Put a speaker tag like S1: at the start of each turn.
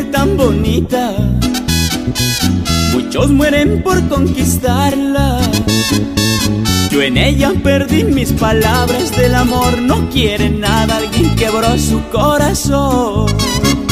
S1: mujer tan bonita, muchos mueren por conquistarla. Yo en ella perdí mis palabras del amor. No quiere nada, alguien quebró su corazón.